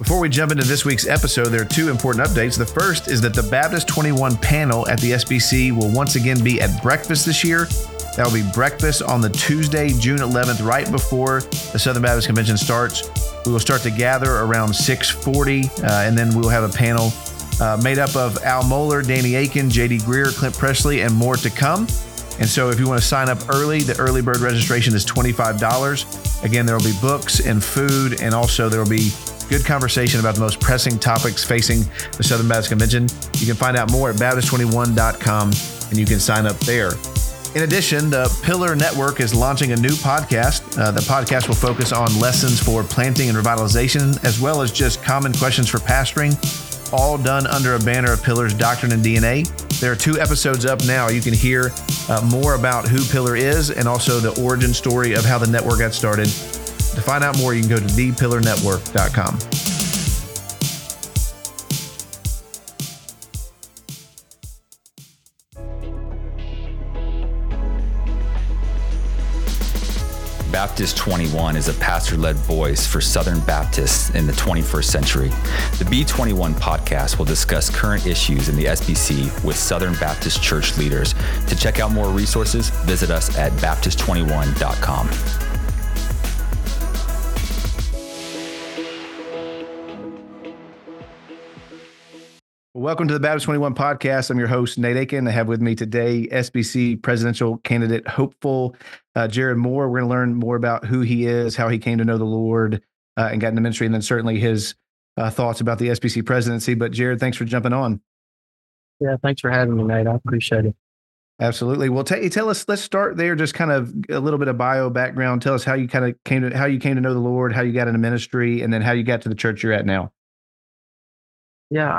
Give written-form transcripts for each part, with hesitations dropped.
Before we jump into this week's episode, there are two important updates. The first is that the Baptist 21 panel at the SBC will once again be at breakfast this year. That will be breakfast on the Tuesday, June 11th, right before the Southern Baptist Convention starts. We will start to gather around 6:40, and then we will have a panel made up of Al Mohler, Danny Aiken, J.D. Greer, Clint Presley, and more to come. And so if you want to sign up early, the early bird registration is $25. Again, there will be books and food, and also there will be good conversation about the most pressing topics facing the Southern Baptist Convention. You can find out more at Baptist21.com, and you can sign up there. In addition, the Pillar Network is launching a new podcast. The podcast will focus on lessons for planting and revitalization, as well as just common questions for pastoring, all done under a banner of Pillar's Doctrine and DNA. There are 2 episodes up now. You can hear more about who Pillar is and also the origin story of how the network got started. To find out more, you can go to thepillarnetwork.com. Baptist 21 is a pastor-led voice for Southern Baptists in the 21st century. The B21 podcast will discuss current issues in the SBC with Southern Baptist church leaders. To check out more resources, visit us at Baptist21.com. Welcome to the Baptist 21 podcast. I'm your host, Nate Aiken. I have with me today SBC presidential candidate hopeful Jared Moore. We're going to learn more about who he is, how he came to know the Lord and got into ministry, and then certainly his thoughts about the SBC presidency. But Jared, thanks for jumping on. Yeah, thanks for having me, Nate. I appreciate it. Absolutely. Well, tell us. Let's start there. Just kind of a little bit of bio background. Tell us how you kind of came to know the Lord, how you got into ministry, and then how you got to the church you're at now. Yeah,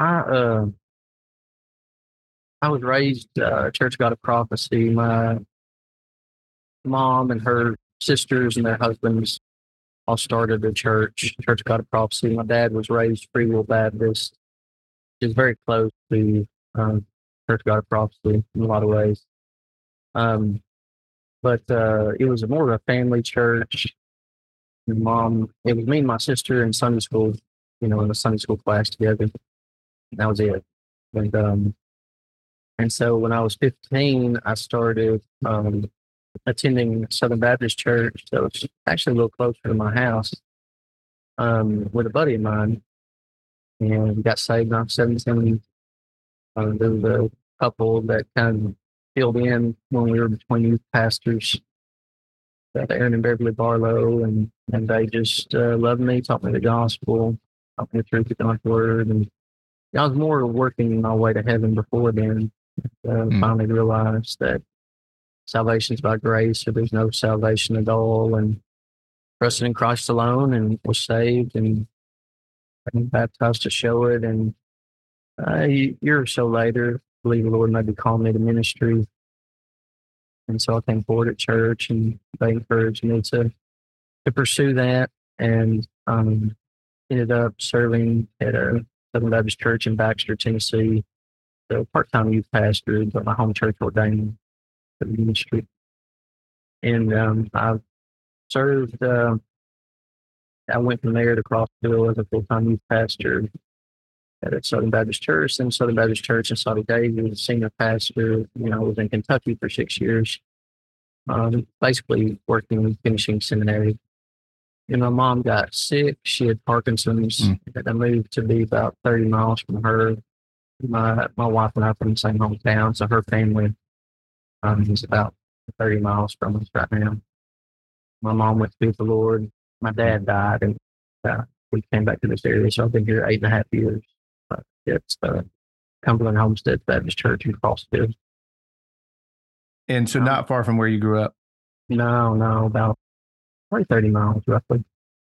I was raised Church of God of Prophecy. My mom and her sisters and their husbands all started a church of God of Prophecy. My dad was raised Free Will Baptist, which is very close to Church of God of Prophecy in a lot of ways. But it was more of a family church. It was me and my sister in Sunday school, in a Sunday school class together. That was it. And so when I was 15, I started attending Southern Baptist Church. So it's actually a little closer to my house with a buddy of mine. And we got saved when I was 17. There was a couple that kind of filled in when we were between youth pastors, Aaron and Beverly Barlow, and they just loved me, taught me the gospel, taught me the truth of God's word. And I was more working my way to heaven before then. Finally realized that salvation is by grace, so there's no salvation at all, and trusted in Christ alone, and was saved and baptized to show it. And a year or so later, I believe the Lord maybe called me to ministry, and so I came forward at church, and they encouraged me to pursue that, and ended up serving at a Southern Baptist Church in Baxter, Tennessee. So part-time youth pastor, but my home church ordained for the ministry. And I served, I went from there to Crossville as a full-time youth pastor at a Southern Baptist Church, then Southern Baptist Church in Saudi Arabia as a senior pastor. I was in Kentucky for 6 years, basically working, finishing seminary. And my mom got sick. She had Parkinson's, and I moved to be about 30 miles from her. My wife and I are from the same hometown, so her family is about 30 miles from us right now. My mom went to be with the Lord. My dad died, and we came back to this area, so I've been here 8.5 years. But it's Cumberland Homestead Baptist Church in Crossville. And so not far from where you grew up? No, about probably 30 miles roughly.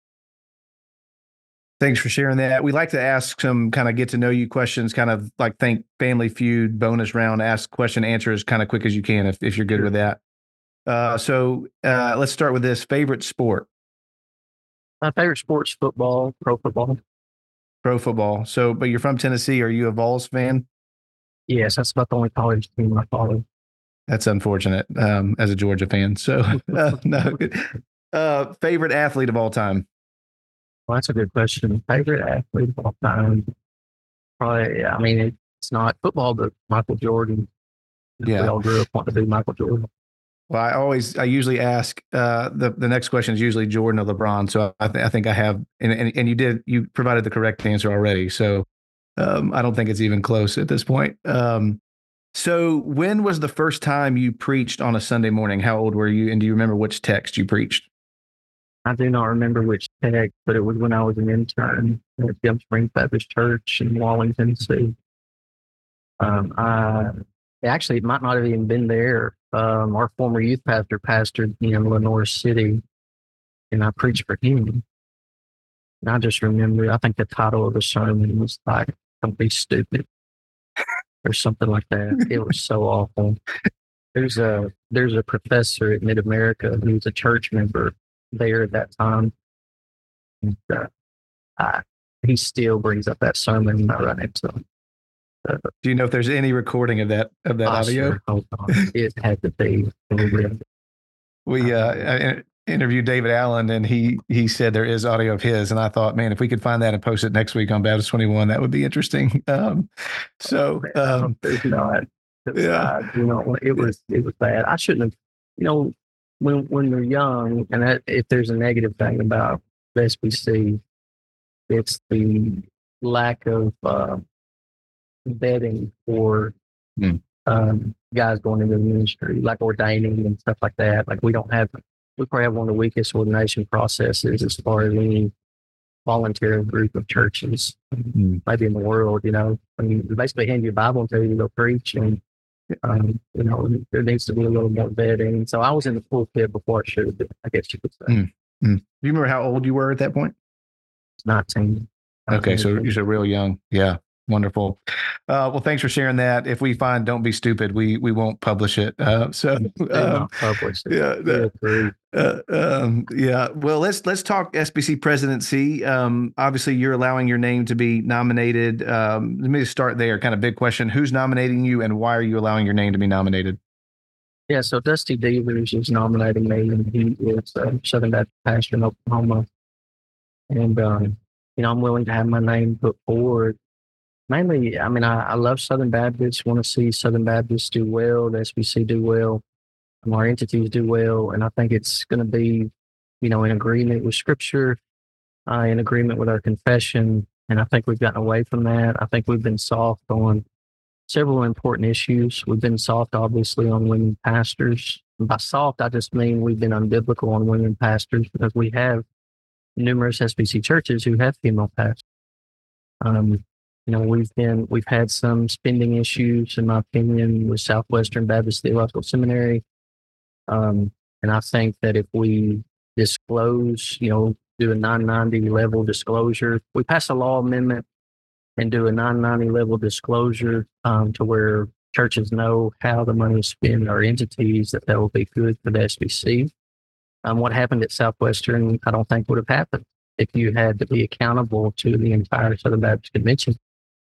Thanks for sharing that. We like to ask some kind of get to know you questions, kind of like think Family Feud bonus round, ask question, answer as kind of quick as you can if you're good with that. So let's start with this. Favorite sport? My favorite sport's football, pro football. Pro football. So, but you're from Tennessee. Are you a Vols fan? Yes, that's about the only college team I follow. That's unfortunate as a Georgia fan. So, no. Favorite athlete of all time? Well, that's a good question. Favorite athlete of all time? Probably, I mean, it's not football, but Michael Jordan. We Yeah. all grew up wanting to be Michael Jordan. Well, I usually ask the next question is usually Jordan or LeBron. So I think I have, and you provided the correct answer already. So I don't think it's even close at this point. So when was the first time you preached on a Sunday morning? How old were you? And do you remember which text you preached? I do not remember which text, but it was when I was an intern at Gum Springs Baptist Church in Walling, Tennessee. I actually, it might not have even been there. Our former youth pastor pastored in Lenore City, and I preached for him. And I just remember, I think the title of the sermon was like, "Don't be stupid," or something like that. It was so awful. There's a professor at Mid America who's a church member there at that time. And, he still brings up that sermon when I run into him. Do you know if there's any recording of that audio? Sure. Hold on. It had to be. We interviewed David Allen, and he said there is audio of his, and I thought, man, if we could find that and post it next week on Baptist 21, that would be interesting. There's not. Yeah. It was bad. I shouldn't have. When they're young, and if there's a negative thing about the SBC, it's the lack of vetting for guys going into the ministry, like ordaining and stuff like that. Like we probably have one of the weakest ordination processes as far as any volunteer group of churches, maybe in the world. I mean, they basically hand you a Bible and tell you to go preach, and there needs to be a little more vetting. So I was in the pulpit before I should have been, I guess you could say. Do you remember how old you were at that point? 19. Okay, so you're real young. Yeah. Wonderful. Well, thanks for sharing that. If we find "Don't Be Stupid," we won't publish it. Not publish it. Yeah. Well, let's talk SBC presidency. Obviously, you're allowing your name to be nominated. Let me start there. Kind of big question: who's nominating you, and why are you allowing your name to be nominated? Yeah. So Dusty Devers is nominating me, and he is a Southern Baptist pastor in Oklahoma, and I'm willing to have my name put forward. Mainly, I mean, I love Southern Baptists, want to see Southern Baptists do well, the SBC do well, and our entities do well. And I think it's going to be, in agreement with Scripture, in agreement with our confession. And I think we've gotten away from that. I think we've been soft on several important issues. We've been soft, obviously, on women pastors. And by soft, I just mean we've been unbiblical on women pastors because we have numerous SBC churches who have female pastors. We've had some spending issues, in my opinion, with Southwestern Baptist Theological Seminary. And I think that if we disclose, do a 990 level disclosure, we pass a law amendment and do a 990 level disclosure to where churches know how the money is spent, our entities, that will be good for the SBC. What happened at Southwestern, I don't think would have happened if you had to be accountable to the entire Southern Baptist Convention.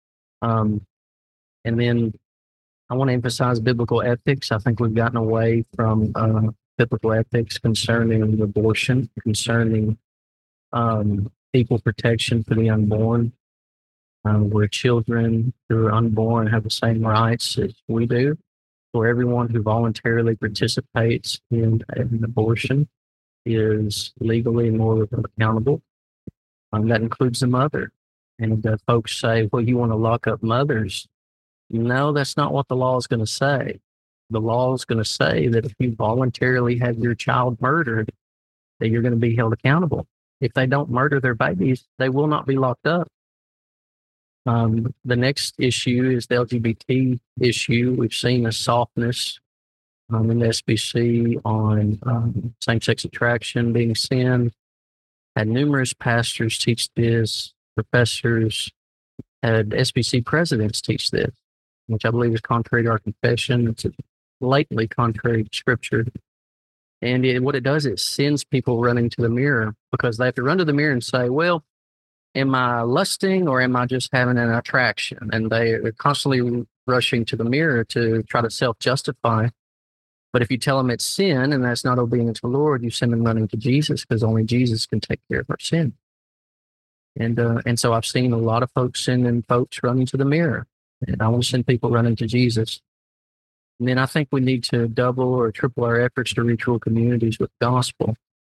And then I want to emphasize biblical ethics. I think we've gotten away from biblical ethics concerning abortion, concerning equal protection for the unborn, where children who are unborn have the same rights as we do. For everyone who voluntarily participates in an abortion is legally and morally accountable. That includes the mother. And folks say, well, you want to lock up mothers. No, that's not what the law is going to say. The law is going to say that if you voluntarily have your child murdered, that you're going to be held accountable. If they don't murder their babies, they will not be locked up. The next issue is the LGBT issue. We've seen a softness in the SBC on same-sex attraction being sin. Had numerous pastors teach this, professors, had SBC presidents teach this, which I believe is contrary to our confession. It's blatantly contrary to Scripture. And what it does, it sends people running to the mirror because they have to run to the mirror and say, well, am I lusting or am I just having an attraction? And they're constantly rushing to the mirror to try to self-justify. But if you tell them it's sin and that's not obedience to the Lord, you send them running to Jesus because only Jesus can take care of our sin. And so I've seen a lot of folks sending folks running to the mirror, and I want to send people running to Jesus. And then I think we need to double or triple our efforts to reach rural communities with the gospel.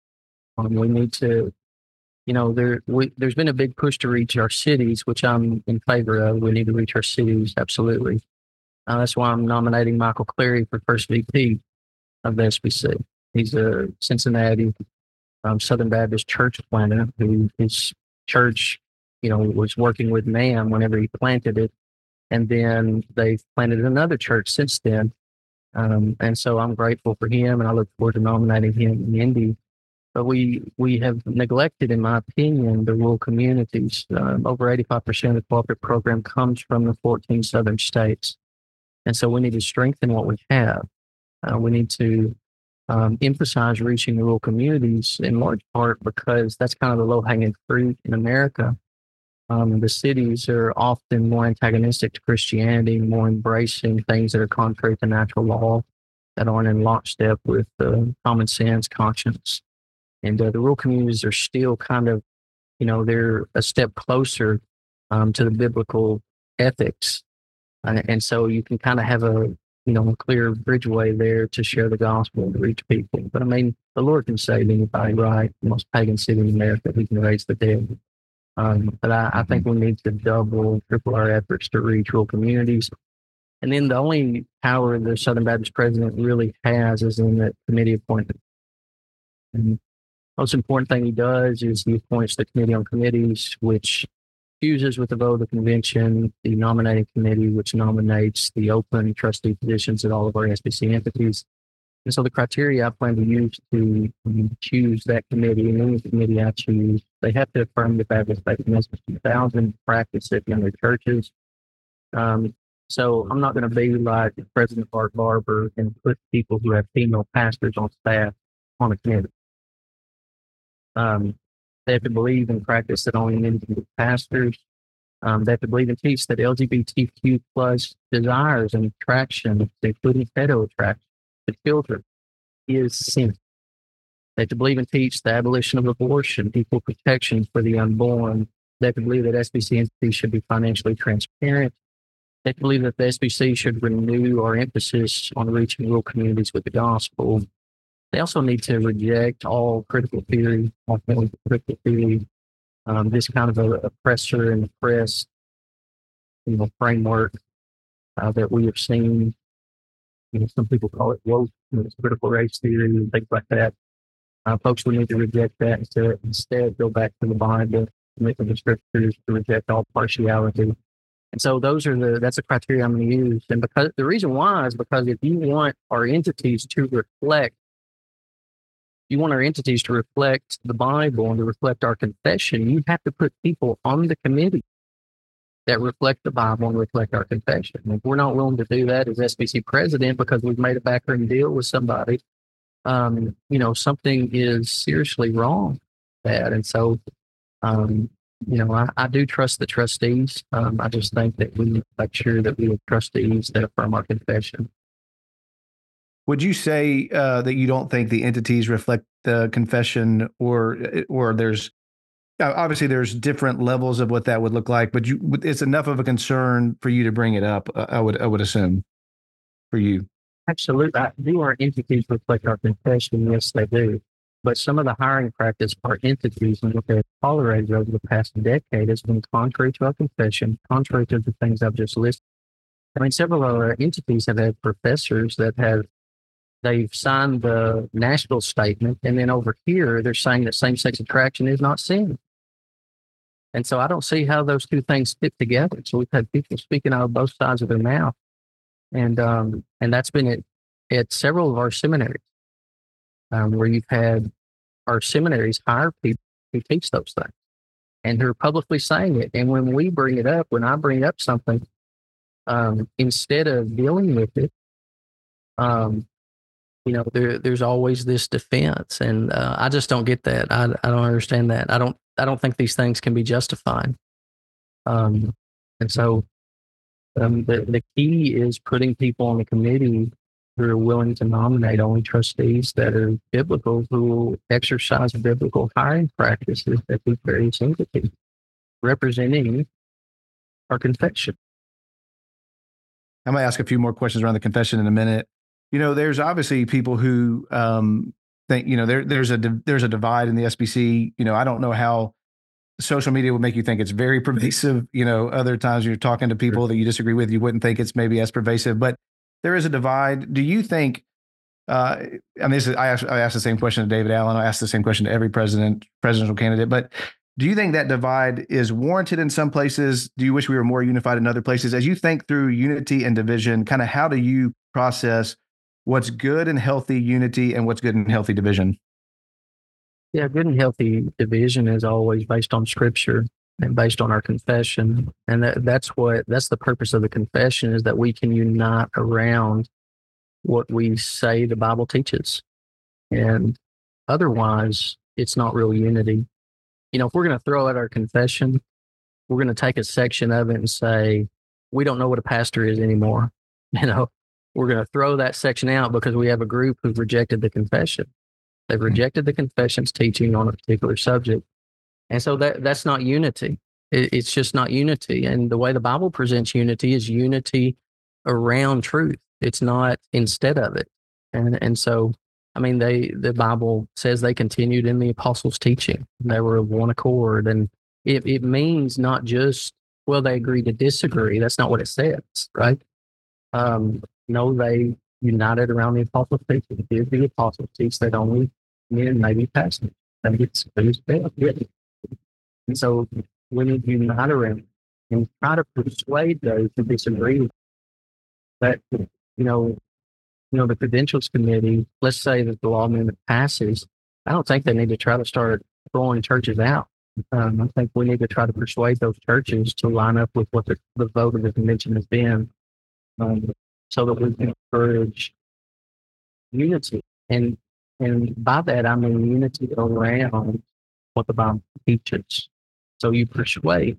We need to, there's been a big push to reach our cities, which I'm in favor of. We need to reach our cities, absolutely. That's why I'm nominating Michael Clary for first VP of the SBC. He's a Cincinnati Southern Baptist church planter who his church, was working with NAM whenever he planted it. And then they've planted another church since then. And so I'm grateful for him, and I look forward to nominating him in Indy. But we have neglected, in my opinion, the rural communities. Over 85% of the cooperative program comes from the 14 southern states. And so we need to strengthen what we have. We need to emphasize reaching the rural communities, in large part because that's kind of the low-hanging fruit in America. The cities are often more antagonistic to Christianity, more embracing things that are contrary to natural law, that aren't in lockstep with common sense, conscience. And the rural communities are still kind of, they're a step closer to the biblical ethics. And so you can kind of have a clear bridgeway there to share the gospel and to reach people. But I mean, the Lord can save anybody, right? The most pagan city in America, He can raise the dead. But I think we need to double, triple our efforts to reach rural communities. And then the only power the Southern Baptist president really has is in the committee appointment. And the most important thing he does is he appoints the committee on committees, which chooses with the vote of the convention the nominating committee, which nominates the open trustee positions at all of our SBC entities. And so the criteria I plan to use to choose that committee, and any committee I choose, they have to affirm the Baptist Faith Message 2000, practice it in their churches. So I'm not going to be like President Bart Barber and put people who have female pastors on staff on a committee. They have to believe and practice that only men can be pastors. They have to believe and teach that LGBTQ plus desires and attraction, including pedo attraction to children, is sin. They have to believe and teach the abolition of abortion, equal protection for the unborn. They have to believe that SBC entities should be financially transparent. They have to believe that the SBC should renew our emphasis on reaching rural communities with the gospel. They also need to reject all critical theory, this kind of a oppressor and oppressed, framework that we have seen. Some people call it woke, critical race theory and things like that. Folks, we need to reject that and instead go back to the Bible, commit to the scriptures, to reject all partiality. And so that's the criteria I'm going to use. And because the reason why is because if you want our entities to reflect the Bible and to reflect our confession, you have to put people on the committee that reflect the Bible and reflect our confession. And if we're not willing to do that as SBC president because we've made a backroom deal with somebody, something is seriously wrong with that. And so, I do trust the trustees. I just think that we need to make sure that we have trustees that affirm our confession. Would you say that you don't think the entities reflect the confession, or there's obviously there's different levels of what that would look like, but it's enough of a concern for you to bring it up? I would assume for you. Absolutely. Do our entities reflect our confession? Yes, they do. But some of the hiring practice for our entities and what they've tolerated over the past decade has been contrary to our confession, contrary to the things I've just listed. I mean, several of our entities have had professors that they've signed the Nashville statement, and then over here, they're saying that same-sex attraction is not sin. And so I don't see how those two things fit together. So we've had people speaking out of both sides of their mouth. And that's been at several of our seminaries, where you've had our seminaries hire people who teach those things and who are publicly saying it. And when I bring up something, instead of dealing with it, there's always this defense, and I just don't get that. I don't understand that. I don't think these things can be justified. And so the key is putting people on the committee who are willing to nominate only trustees that are biblical, who will exercise biblical hiring practices at these various entities. representing our confession. I'm going to ask a few more questions around the confession in a minute. There's obviously people who think, there's a divide in the SBC. I don't know how social media would make you think it's very pervasive. Other times you're talking to people that you disagree with, you wouldn't think it's maybe as pervasive, but there is a divide. Do you think, I asked the same question to David Allen. I asked the same question to every presidential candidate, but do you think that divide is warranted in some places? Do you wish we were more unified in other places? As you think through unity and division, kind of how do you process what's good and healthy unity and what's good and healthy division? Yeah, good and healthy division is always based on Scripture and based on our confession. And that's the purpose of the confession, is that we can unite around what we say the Bible teaches. And otherwise, it's not real unity. If we're going to throw out our confession, we're going to take a section of it and say, we don't know what a pastor is anymore. We're going to throw that section out because we have a group who've rejected the confession. They've rejected the confession's teaching on a particular subject. And so that's not unity. It's just not unity. And the way the Bible presents unity is unity around truth. It's not instead of it. And so, the Bible says they continued in the apostles' teaching. They were of one accord. And it means not just, well, they agreed to disagree. That's not what it says, right? No, they united around the apostles' teaching. Did the apostles teach that only men may be pastors? And so we need to unite around and try to persuade those who disagree that, the Credentials Committee, let's say that the law amendment passes, I don't think they need to try to start throwing churches out. I think we need to try to persuade those churches to line up with what the vote of the convention has been, so that we can encourage unity. And by that, I mean unity around what the Bible teaches. So you persuade,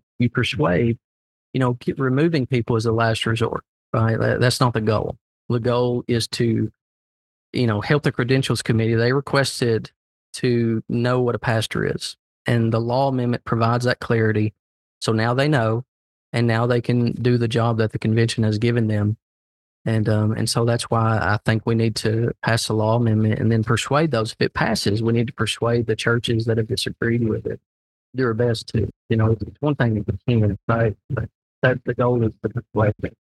removing people is the last resort, right? That's not the goal. The goal is to, help the Credentials Committee. They requested to know what a pastor is. And the law amendment provides that clarity. So now they know, and now they can do the job that the convention has given them. And so that's why I think we need to pass the law amendment and then persuade those. If it passes, we need to persuade the churches that have disagreed with it. Do our best to, it's one thing that we can say, but the goal is to persuade them.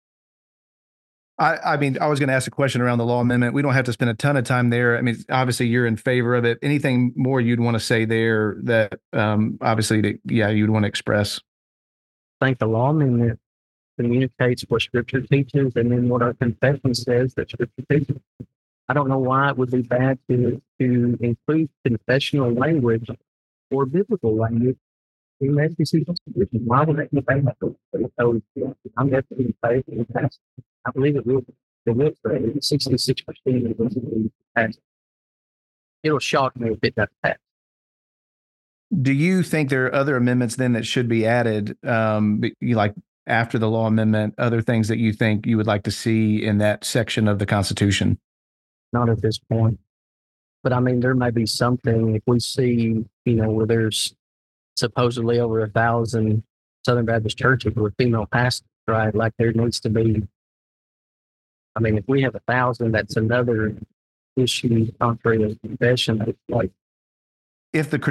I was going to ask a question around the law amendment. We don't have to spend a ton of time there. Obviously you're in favor of it. Anything more you'd want to say there that you'd want to express? I think the law amendment communicates what Scripture teaches and then what our confession says that Scripture teaches. I don't know why it would be bad to include confessional language or biblical language in the SBC Constitution. Why would that be bad? So I'm definitely in favor of that. I believe it will. It will. 66% of it will pass. It'll shock me if it doesn't pass. Do you think there are other amendments then that should be added, like after the law amendment, other things that you think you would like to see in that section of the Constitution? Not at this point. But there may be something if we see, where there's supposedly over 1,000 Southern Baptist churches with female pastors, right? Like there needs to be. If we have 1,000, that's another issue contrary to confession. If the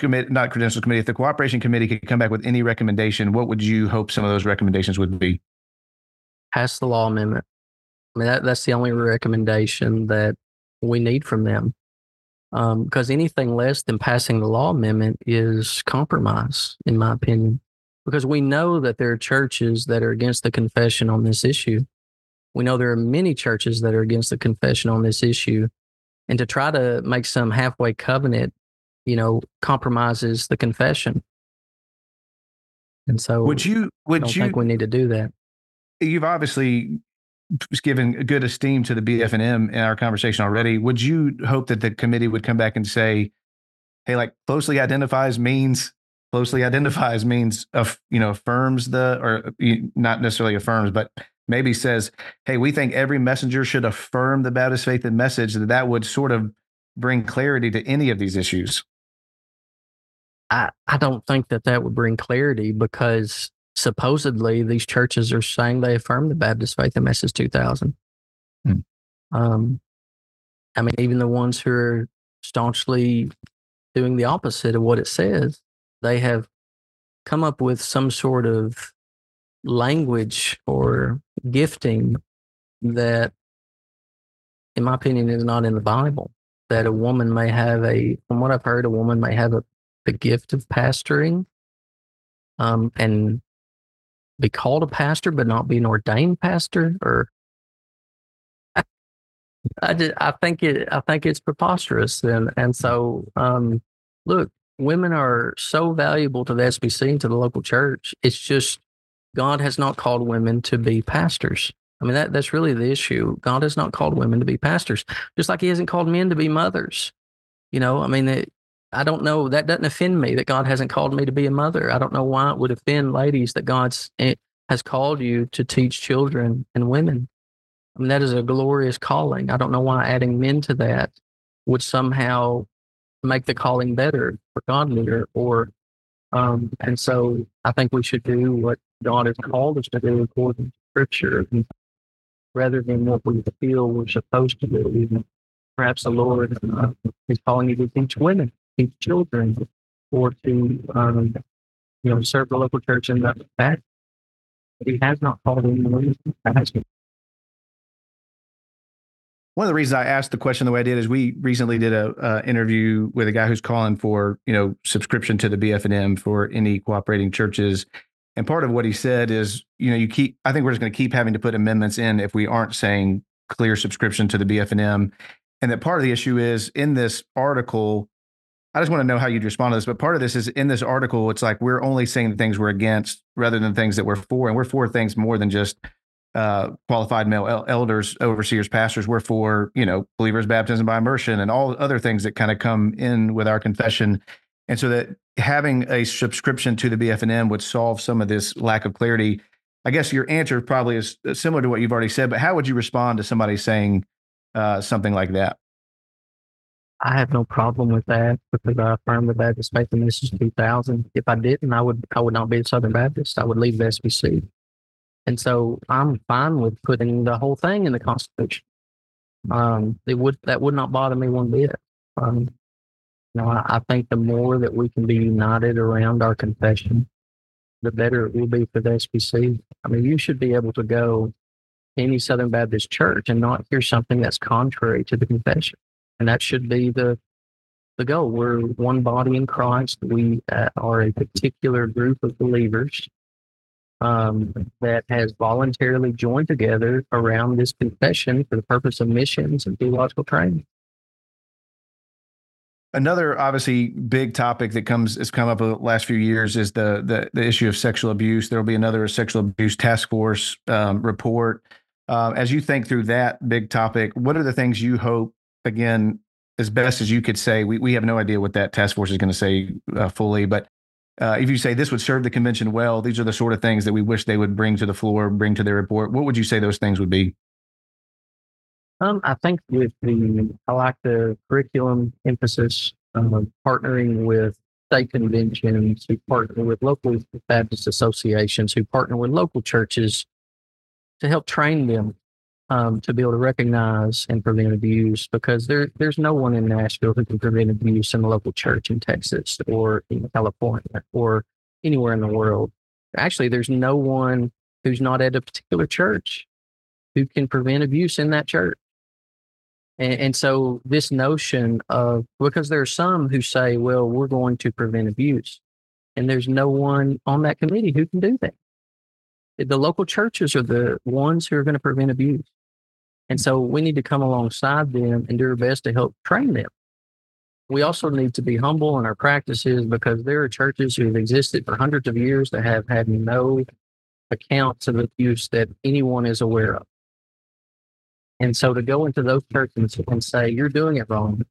if the Cooperation Committee could come back with any recommendation, what would you hope some of those recommendations would be? Pass the law amendment. That's the only recommendation that we need from them. Because anything less than passing the law amendment is compromise, in my opinion. Because we know that there are churches that are against the confession on this issue. We know there are many churches that are against the confession on this issue. And to try to make some halfway covenant, compromises the confession. And so I think we need to do that. You've obviously given good esteem to the BF&M in our conversation already. Would you hope that the committee would come back and say, hey, closely identifies means, affirms not necessarily affirms, but maybe says, hey, we think every messenger should affirm the Baptist faith and message, that would sort of bring clarity to any of these issues? I don't think that would bring clarity, because supposedly these churches are saying they affirm the Baptist faith in Message 2000. Hmm. I mean, even the ones who are staunchly doing the opposite of what it says, they have come up with some sort of language or gifting that, in my opinion, is not in the Bible. That a woman may have from what I've heard, a woman may have the gift of pastoring, and be called a pastor, but not be an ordained pastor. Or I think it's preposterous. And so, look, women are so valuable to the SBC and to the local church. It's just God has not called women to be pastors. I mean, that's really the issue. God has not called women to be pastors, just like He hasn't called men to be mothers. I mean, I don't know. That doesn't offend me that God hasn't called me to be a mother. I don't know why it would offend ladies that God has called you to teach children and women. I mean, that is a glorious calling. I don't know why adding men to that would somehow make the calling better or godlier. And so I think we should do what God has called us to do according to Scripture, rather than what we feel we're supposed to do. Even perhaps the Lord is calling you to teach women, teach children, or to serve the local church in that fact. He has not called anyone to pastor. One of the reasons I asked the question the way I did is we recently did a interview with a guy who's calling for, subscription to the BF&M for any cooperating churches. And part of what he said is, I think we're just going to keep having to put amendments in if we aren't saying clear subscription to the BF&M. And that part of the issue is in this article, I just want to know how you'd respond to this, but part of this is in this article, it's like we're only saying the things we're against rather than things that we're for. And we're for things more than just qualified male elders, overseers, pastors. We're for, believers' baptism by immersion and all other things that kind of come in with our confession. And so that having a subscription to the BF&M would solve some of this lack of clarity. I guess your answer probably is similar to what you've already said, but how would you respond to somebody saying something like that? I have no problem with that, because I affirm the Baptist faith in Message 2000. If I didn't, I would not be a Southern Baptist. I would leave the SBC. And so I'm fine with putting the whole thing in the Constitution. That would not bother me one bit. I think the more that we can be united around our confession, the better it will be for the SBC. I mean, you should be able to go to any Southern Baptist church and not hear something that's contrary to the confession. And that should be the goal. We're one body in Christ. We are a particular group of believers that has voluntarily joined together around this confession for the purpose of missions and theological training. Another obviously big topic that has come up the last few years is the issue of sexual abuse. There will be another sexual abuse task force report. As you think through that big topic, what are the things you hope, again, as best as you could say, we have no idea what that task force is going to say fully, but if you say this would serve the convention well, these are the sort of things that we wish they would bring to the floor, bring to their report, what would you say those things would be? I think I like the curriculum emphasis, partnering with state conventions, who partner with local Baptist associations, who partner with local churches to help train them to be able to recognize and prevent abuse, because there's no one in Nashville who can prevent abuse in a local church in Texas or in California or anywhere in the world. Actually, there's no one who's not at a particular church who can prevent abuse in that church. And so this notion of, because there are some who say, well, we're going to prevent abuse, and there's no one on that committee who can do that. The local churches are the ones who are going to prevent abuse. And so we need to come alongside them and do our best to help train them. We also need to be humble in our practices, because there are churches who have existed for hundreds of years that have had no accounts of abuse that anyone is aware of. And so to go into those churches and say, you're doing it wrong,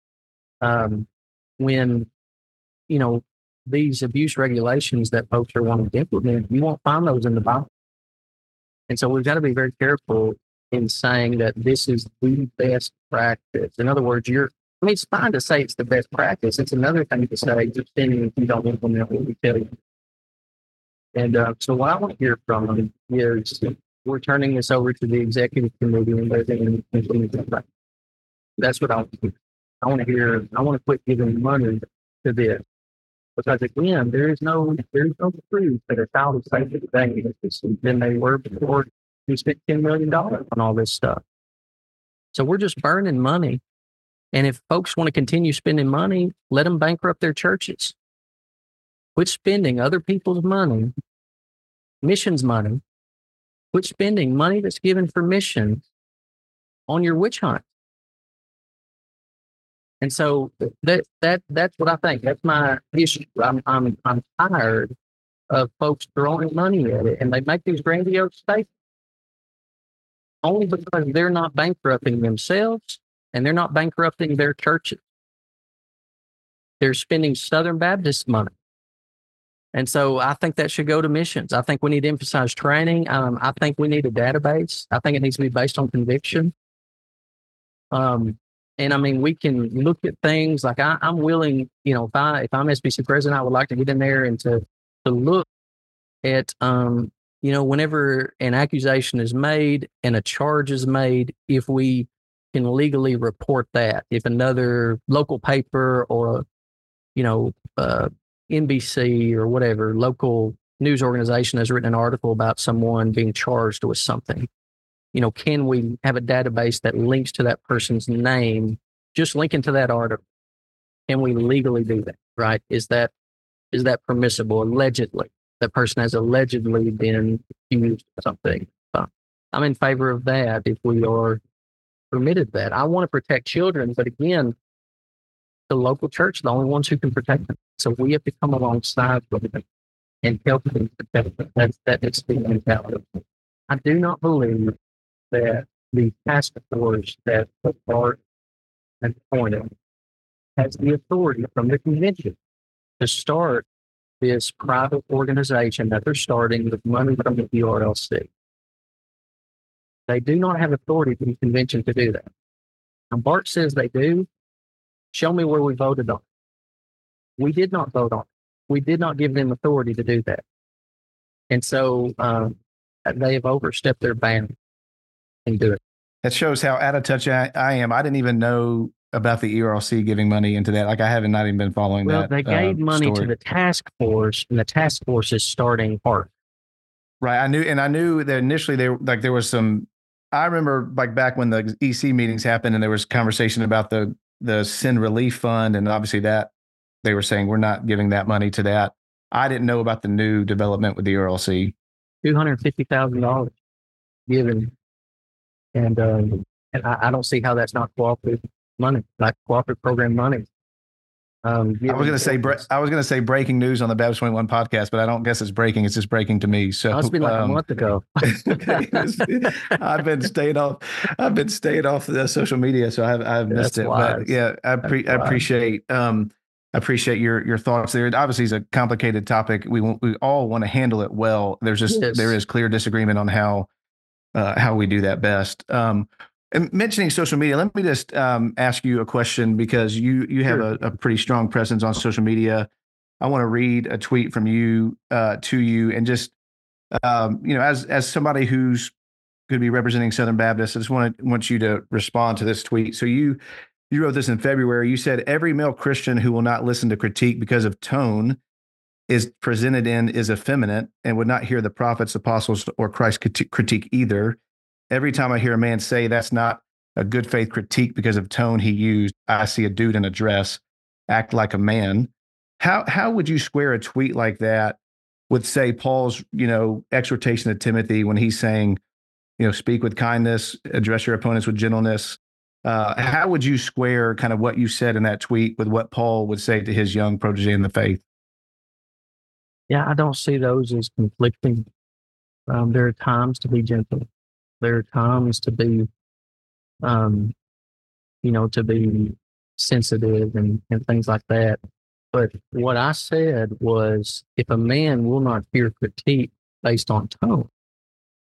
when, these abuse regulations that folks are wanting to implement, you won't find those in the Bible. And so we've got to be very careful in saying that this is the best practice. In other words, I mean, it's fine to say it's the best practice. It's another thing to say you're spending if you don't implement what we tell you. And so what I want to hear from them is we're turning this over to the executive committee and they're going to implement that. That's what I want to hear. I want to hear. I want to quit giving money to this because again, there's no proof that a child is safer today than they were before we spent $10 million on all this stuff. So we're just burning money. And if folks want to continue spending money, let them bankrupt their churches. Quit spending other people's money, missions money. Quit spending money that's given for missions on your witch hunt. And so that's what I think. That's my issue. I'm tired of folks throwing money at it, and they make these grandiose statements only because they're not bankrupting themselves and they're not bankrupting their churches. They're spending Southern Baptist money. And so I think that should go to missions. I think we need to emphasize training. I think we need a database. I think it needs to be based on conviction. And I mean, we can look at things like I'm willing, if I'm SBC president, I would like to get in there and to look at, whenever an accusation is made and a charge is made, if we can legally report that, if another local paper or, NBC or whatever local news organization has written an article about someone being charged with something, can we have a database that links to that person's name, just linking to that article? Can we legally do that? Right? Is that permissible? Allegedly, that person has allegedly been accused of something. I'm in favor of that if we are permitted that. I want to protect children, but again, the local church, the only ones who can protect them. So we have to come alongside with them and help them protect them. That needs to be the mentality. I do not believe that the task force that Bart and appointed has the authority from the convention to start this private organization that they're starting with money from the ERLC. They do not have authority from the convention to do that. And Bart says they do. Show me where we voted on it. We did not vote on it. We did not give them authority to do that. And so they have overstepped their bounds and do it. That shows how out of touch I am. I didn't even know about the ERLC giving money into that. Like I haven't not even been following that. Well, they gave money to the task force, and the task force is starting hard. Right. I knew that initially there was some. I remember like back when the EC meetings happened, and there was conversation about the Sin Relief Fund, and obviously that they were saying we're not giving that money to that. I didn't know about the new development with the ERLC. $250,000 given, and I don't see how that's not cooperative money, like cooperative program money. I was going to say breaking news on the Baptist 21 podcast, but I don't guess it's breaking. It's just breaking to me. So it's been like a month ago. I've been staying off the social media, so I've missed it. Wise. But yeah, I appreciate your thoughts there. It obviously is a complicated topic. We all want to handle it well. There is clear disagreement on how we do that best. And mentioning social media, let me just ask you a question because you have a pretty strong presence on social media. I want to read a tweet from you to you, and just as somebody who's going to be representing Southern Baptists, I just want you to respond to this tweet. So you wrote this in February. You said every male Christian who will not listen to critique because of tone is effeminate and would not hear the prophets, apostles, or Christ critique either. Every time I hear a man say that's not a good faith critique because of tone he used, I see a dude in a dress act like a man. How would you square a tweet like that with, say, Paul's, exhortation to Timothy when he's saying, speak with kindness, address your opponents with gentleness? How would you square kind of what you said in that tweet with what Paul would say to his young protege in the faith? Yeah, I don't see those as conflicting. There are times to be gentle. There are times to be, to be sensitive and things like that. But what I said was, if a man will not hear critique based on tone,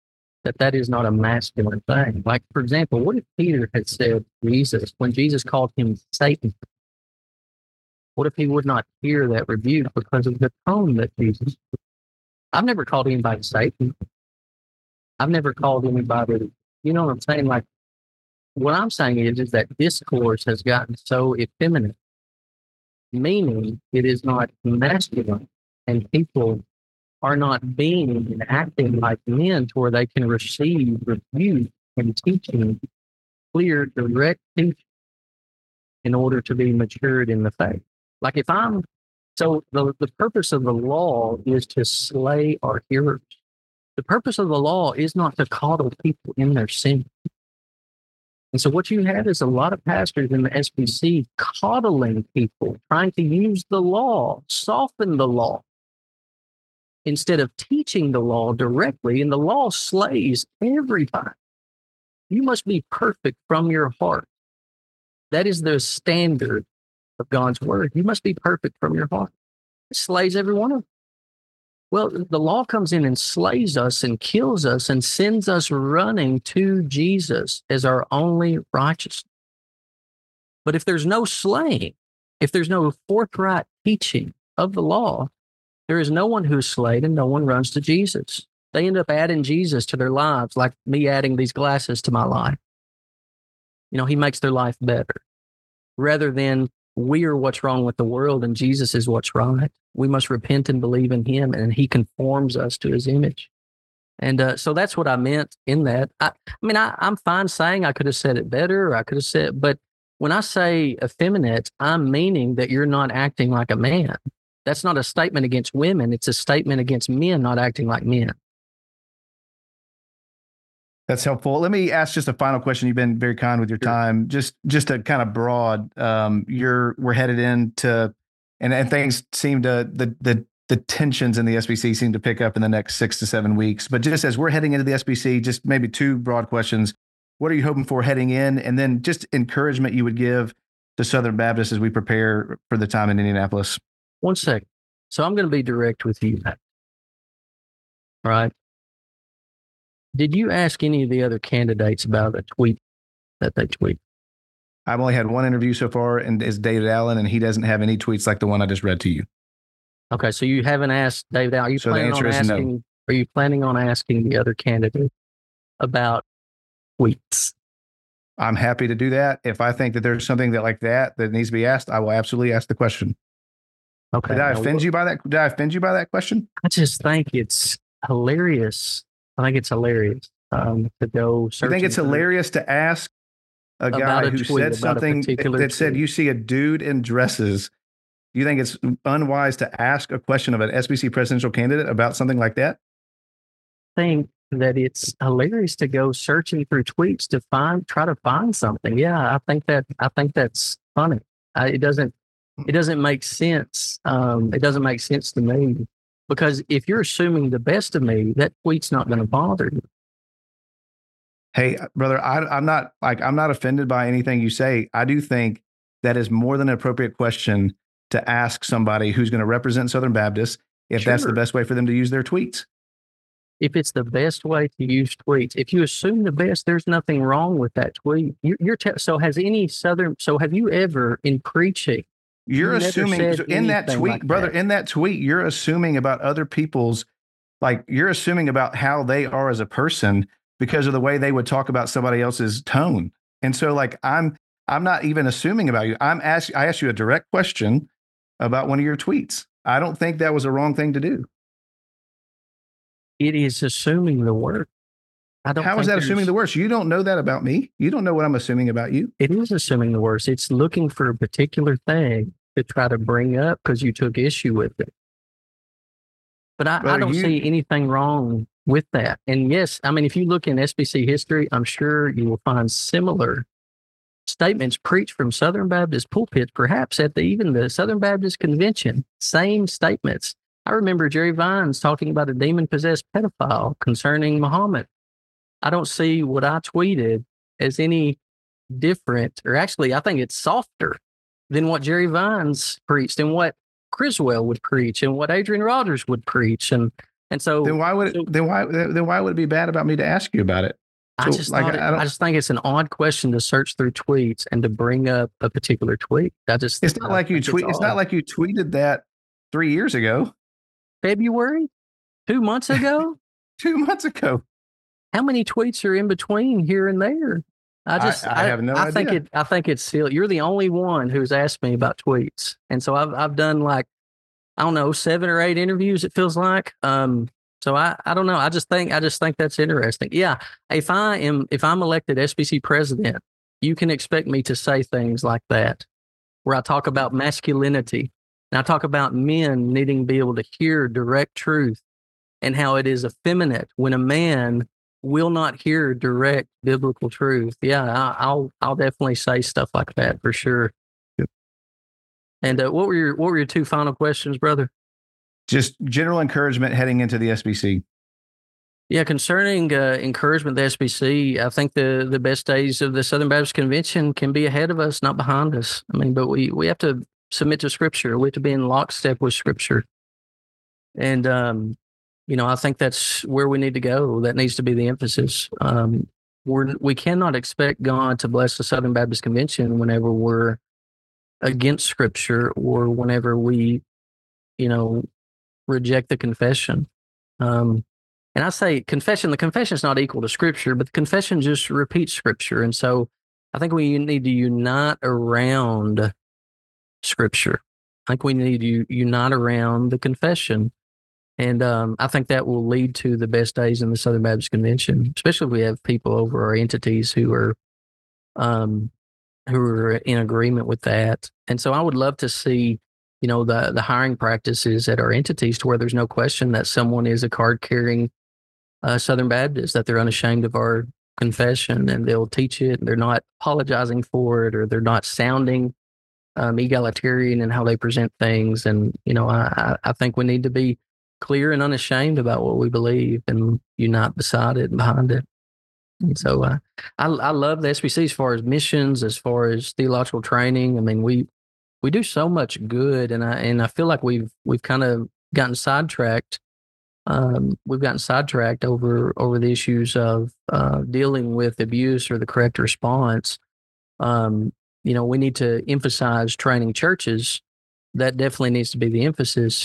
that is not a masculine thing. Like, for example, what if Peter had said Jesus, when Jesus called him Satan, what if he would not hear that rebuke because of the tone that Jesus? I've never called anybody Satan. I've never called anybody, you know what I'm saying? Like, what I'm saying is that discourse has gotten so effeminate, meaning it is not masculine, and people are not being and acting like men to where they can receive rebuke and teaching, clear, direct teaching in order to be matured in the faith. Like so the purpose of the law is to slay our hearers. The purpose of the law is not to coddle people in their sin. And so what you have is a lot of pastors in the SBC coddling people, trying to use the law, soften the law, instead of teaching the law directly. And the law slays everybody. You must be perfect from your heart. That is the standard of God's word. You must be perfect from your heart. It slays every one of them. Well, the law comes in and slays us and kills us and sends us running to Jesus as our only righteousness. But if there's no slaying, if there's no forthright teaching of the law, there is no one who's slayed and no one runs to Jesus. They end up adding Jesus to their lives, like me adding these glasses to my life. You know, he makes their life better. Rather than we are what's wrong with the world and Jesus is what's right. We must repent and believe in him, and he conforms us to his image. And so that's what I meant in that. I'm fine saying I could have said it better, or I could have said, but when I say effeminate, I'm meaning that you're not acting like a man. That's not a statement against women. It's a statement against men not acting like men. That's helpful. Let me ask just a final question. You've been very kind with your time. Just a kind of broad. We're headed into, and things seem to the tensions in the SBC seem to pick up in the next 6 to 7 weeks. But just as we're heading into the SBC, just maybe 2 broad questions. What are you hoping for heading in, and then just encouragement you would give to Southern Baptists as we prepare for the time in Indianapolis? 1 second. So I'm going to be direct with you. All right. Did you ask any of the other candidates about a tweet that they tweet? I've only had one interview so far, and it's David Allen, and he doesn't have any tweets like the one I just read to you. Okay, so you haven't asked David Allen. So the answer is no. Are you planning on asking the other candidates about tweets? I'm happy to do that. If I think that there's something that needs to be asked, I will absolutely ask the question. Okay. Did I offend you by that? Did I offend you by that question? I just think it's hilarious. I think it's hilarious to go searching. You think it's hilarious to ask a guy who said something that said you see a dude in dresses? You think it's unwise to ask a question of an SBC presidential candidate about something like that? I think that it's hilarious to go searching through tweets to try to find something. Yeah, I think that's funny. It doesn't make sense. It doesn't make sense to me. Because if you're assuming the best of me, that tweet's not going to bother you. Hey, brother, I'm not offended by anything you say. I do think that is more than an appropriate question to ask somebody who's going to represent Southern Baptists if that's the best way for them to use their tweets. If it's the best way to use tweets, if you assume the best, there's nothing wrong with that tweet. So have you ever in preaching? You're assuming in that tweet, brother, in that tweet, you're assuming about other people's, you're assuming about how they are as a person because of the way they would talk about somebody else's tone. And so I'm not even assuming about you. I asked you a direct question about one of your tweets. I don't think that was a wrong thing to do. It is assuming the worst. How is that assuming the worst? You don't know that about me. You don't know what I'm assuming about you. It is assuming the worst. It's looking for a particular thing to try to bring up because you took issue with it. But I don't see anything wrong with that. And yes, if you look in SBC history, I'm sure you will find similar statements preached from Southern Baptist pulpits, perhaps at even the Southern Baptist Convention. Same statements. I remember Jerry Vines talking about a demon-possessed pedophile concerning Muhammad. I don't see what I tweeted as any different, or actually, I think it's softer than what Jerry Vines preached and what Criswell would preach and what Adrian Rogers would preach. And And so then why would it be bad about me to ask you about it? I just think it's an odd question to search through tweets and to bring up a particular tweet. It's not like you tweeted that 3 years ago. February, 2 months ago. 2 months ago. How many tweets are in between here and there? I have no idea. I think it's silly. You're the only one who's asked me about tweets, and so I've done like, I don't know, 7 or 8 interviews. It feels like. So I don't know. I just think that's interesting. Yeah. If I'm elected SBC president, you can expect me to say things like that, where I talk about masculinity and I talk about men needing to be able to hear direct truth and how it is effeminate when a man will not hear direct biblical truth. Yeah, I'll definitely say stuff like that for sure. Yep. And what were your 2 final questions, brother? Just general encouragement heading into the SBC. Yeah, concerning encouragement, the SBC, I think the best days of the Southern Baptist Convention can be ahead of us, not behind us. I mean, but we have to submit to Scripture. We have to be in lockstep with Scripture. And, I think that's where we need to go. That needs to be the emphasis. We cannot expect God to bless the Southern Baptist Convention whenever we're against Scripture or whenever we, reject the confession. And I say confession, the confession is not equal to Scripture, but the confession just repeats Scripture. And so I think we need to unite around Scripture. I think we need to unite around the confession. And I think that will lead to the best days in the Southern Baptist Convention, especially if we have people over our entities who are in agreement with that. And so I would love to see the hiring practices at our entities to where there's no question that someone is a card-carrying Southern Baptist, that they're unashamed of our confession and they'll teach it. And they're not apologizing for it, or they're not sounding egalitarian in how they present things. And, I think we need to be clear and unashamed about what we believe and unite beside it and behind it. And so I love the SBC as far as missions, as far as theological training. I mean, we do so much good, and I feel like we've kind of gotten sidetracked. We've gotten sidetracked over the issues of dealing with abuse or the correct response. We need to emphasize training churches. That definitely needs to be the emphasis.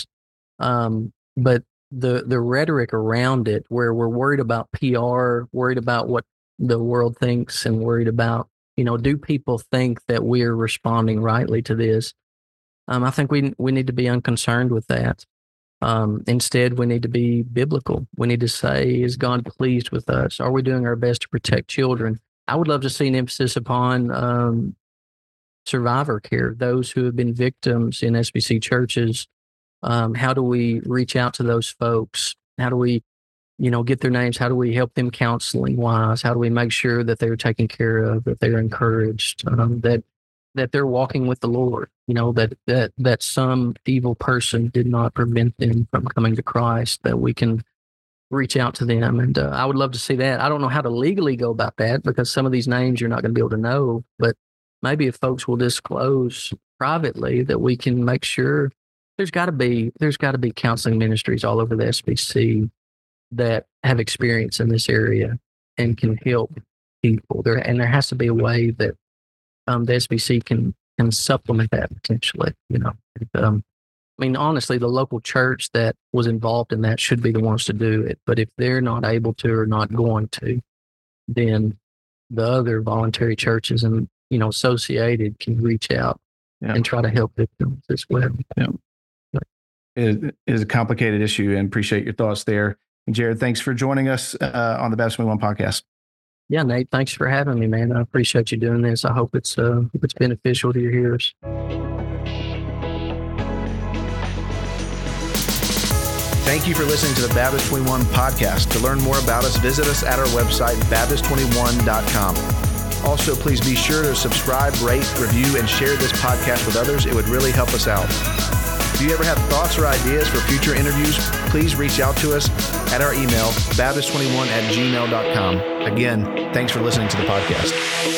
But the rhetoric around it, where we're worried about PR, worried about what the world thinks, and worried about, do people think that we're responding rightly to this? I think we need to be unconcerned with that. Instead, we need to be biblical. We need to say, is God pleased with us? Are we doing our best to protect children? I would love to see an emphasis upon survivor care, those who have been victims in SBC churches. How do we reach out to those folks? How do we, get their names? How do we help them counseling wise? How do we make sure that they're taken care of, that they're encouraged, that they're walking with the Lord? That some evil person did not prevent them from coming to Christ, that we can reach out to them. And I would love to see that. I don't know how to legally go about that, because some of these names you're not going to be able to know, but maybe if folks will disclose privately, that we can make sure. There's got to be counseling ministries all over the SBC that have experience in this area and can help people. There has to be a way that the SBC can supplement that potentially. Honestly, the local church that was involved in that should be the ones to do it. But if they're not able to or not going to, then the other voluntary churches and associated can reach out and try to help victims as well. Yeah. It is a complicated issue, and appreciate your thoughts there. And Jared, thanks for joining us on the Baptist 21 podcast. Yeah, Nate, thanks for having me, man. I appreciate you doing this. I hope it's beneficial to your hearers. Thank you for listening to the Baptist 21 podcast. To learn more about us, visit us at our website, Baptist21.com. Also, please be sure to subscribe, rate, review, and share this podcast with others. It would really help us out. If you ever have thoughts or ideas for future interviews, please reach out to us at our email, Baptist21@gmail.com. Again, thanks for listening to the podcast.